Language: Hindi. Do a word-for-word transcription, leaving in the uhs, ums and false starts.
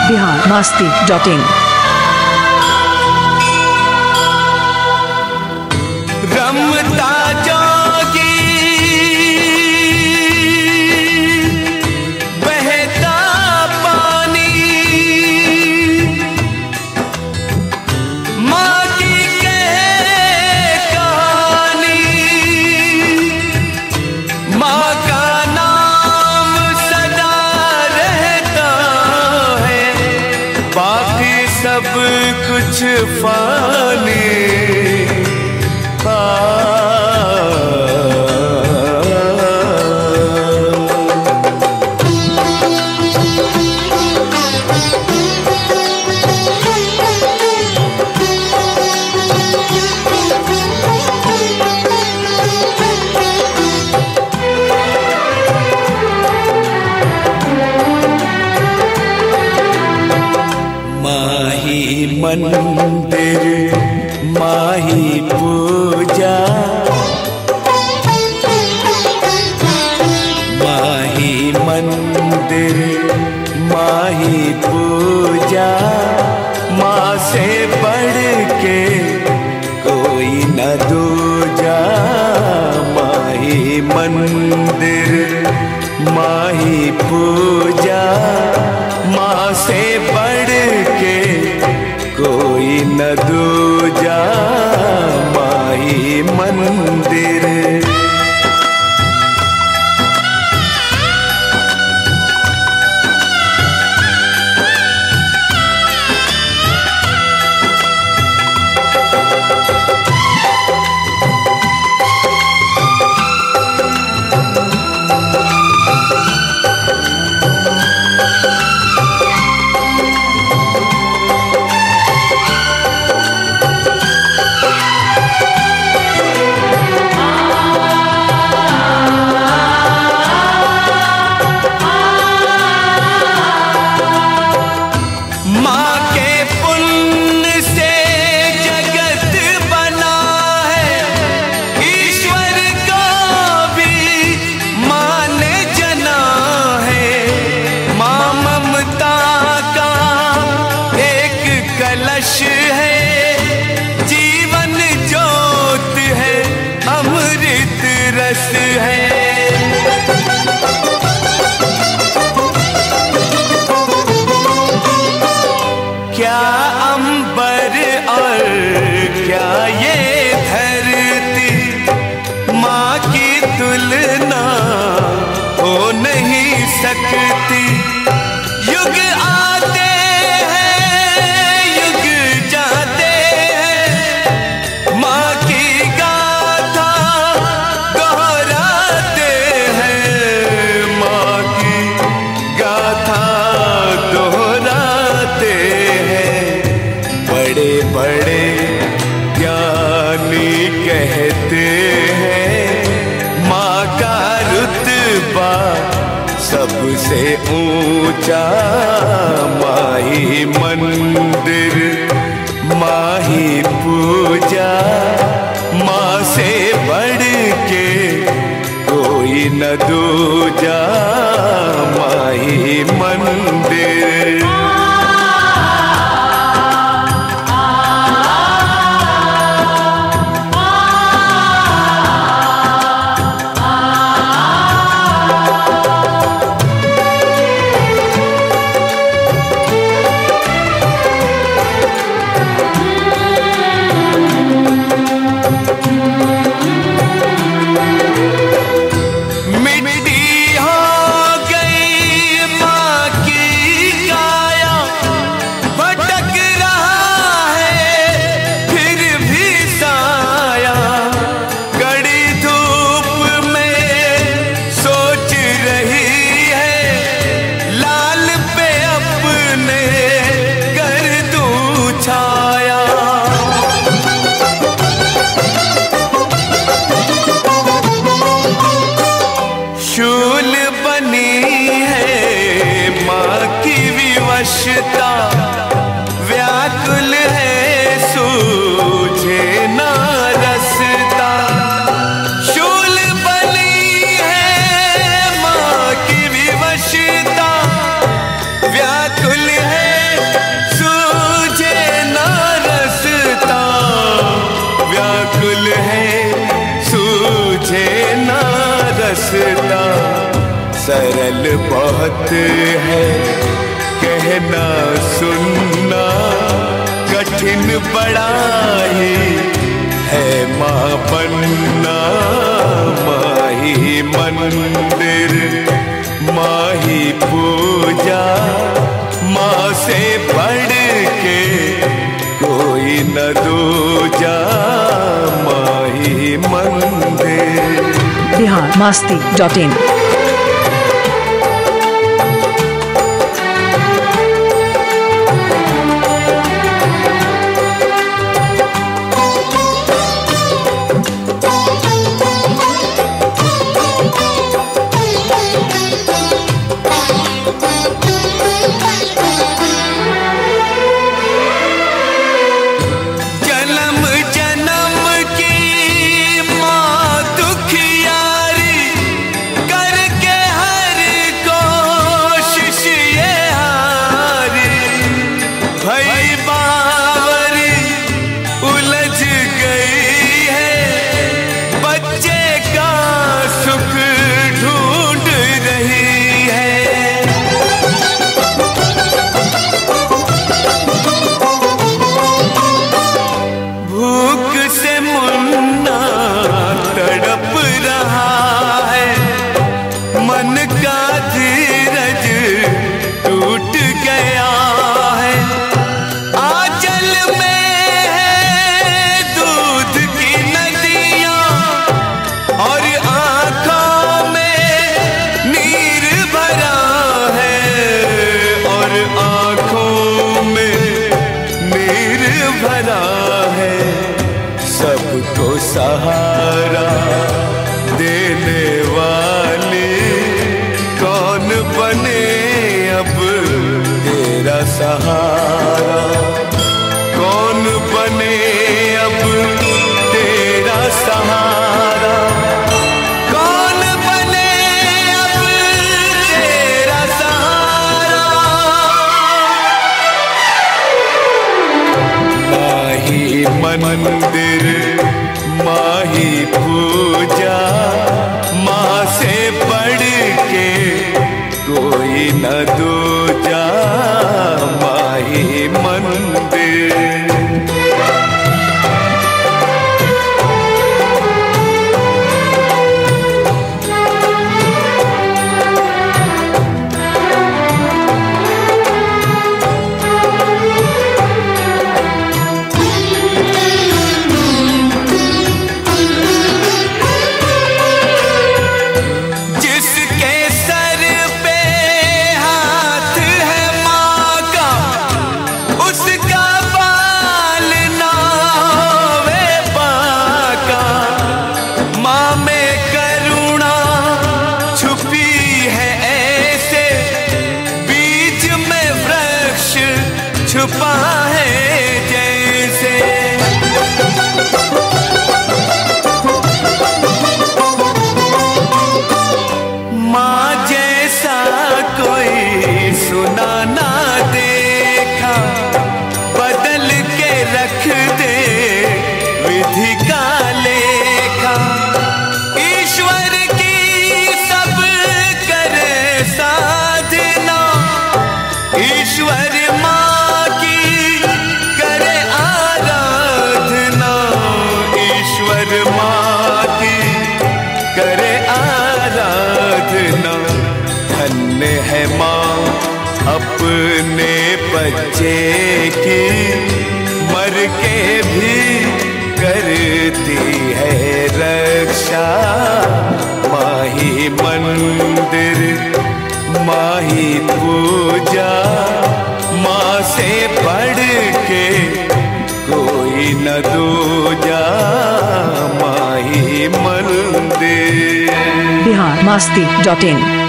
बिहार मस्ती डॉट इन। रमता जोगी बहता पानी, माँ की कहे कहानी, माँ का नाम सदा रहता है, बाकी सब कुछ फानी। माही मंदिर माही पूजा, माही मंदिर माही पूजा, माँ से बढ़ के कोई न दूजा। माही मंदिर माही पूजा, माँ से बढ़ के कोई न दूजा। माही मंदिर है, जीवन ज्योत है, अमृत रस है। क्या अंबर और क्या ये धरती, माँ की तुलना हो नहीं सकती। युग आते बड़े ज्ञानी कहते हैं, माँ का रुतबा सबसे ऊंचा। माही मंदिर माही पूजा, माँ से बढ़ के कोई न दूजा। माही मंदिर मिट्टी हो सरल बहुत है, कहना सुनना कठिन बड़ा ही है माँ बनना। माही मंदिर, माही पूजा, माँ से बढ़ के कोई न दूजा। माही मंदिर। बिहार मस्ती डॉट इन। सबको सहारा देने वाली कौन बने अब तेरा सहारा। कौन बने अब तेरा सहारा। कौन बने अब तेरा सहारा। माही मंदिर, माही पूजा, माँ से बढ़ के कोई न दूजा। माही मंदिर। छुपा है जैसे माँ जैसा कोई सुना ना देखा। बदल के रख दे विधि का लेखा। ईश्वर की सब करे साधना। ईश्वर माँ माँ की करे आराधना। धन्य है माँ अपने बच्चे की, मर के भी करती है रक्षा। माही मंदिर, माही पूजा, माँ से बढ़ के कोई न दूजा। माही मंदिर। बिहार मस्ती डॉट इन।